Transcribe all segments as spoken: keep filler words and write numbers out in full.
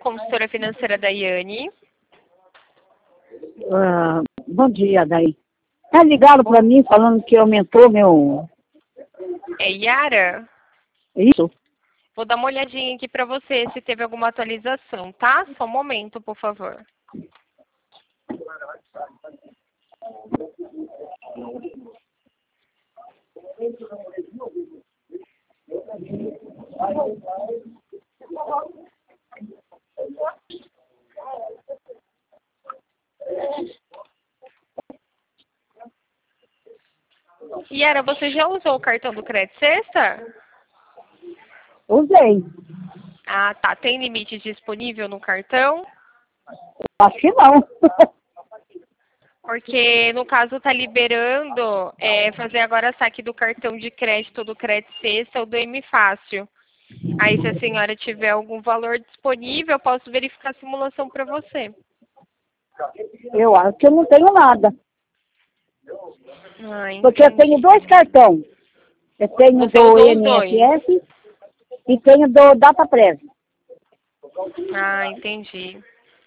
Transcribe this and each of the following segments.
consultora financeira da Iane. Ah, bom dia, Daí. Tá ligado para mim falando que aumentou meu... É Yara? Isso? Vou dar uma olhadinha aqui para você se teve alguma atualização, tá? Só um momento, por favor. Yara, você já usou o cartão do Crédito Sexta? Usei. Ah, tá. Tem limite disponível no cartão? Acho que não. Porque, no caso, tá liberando é, fazer agora saque do cartão de crédito do Crédito Sexta ou do M Fácil. Aí, se a senhora tiver algum valor disponível, eu posso verificar a simulação para você. Eu acho que eu não tenho nada. Ah, Porque eu tenho dois cartões. Eu tenho Você do usou os dois? I N S S e tenho do DataPrev. Ah, entendi.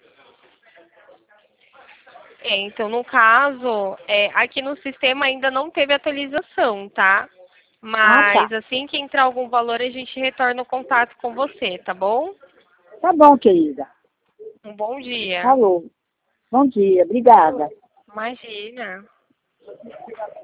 É, então, no caso, é, aqui no sistema ainda não teve atualização, tá? Ah, tá. Mas assim que entrar algum valor, a gente retorna o contato com você, tá bom? Tá bom, querida. Um bom dia. Falou. Bom dia. Obrigada. Imagina.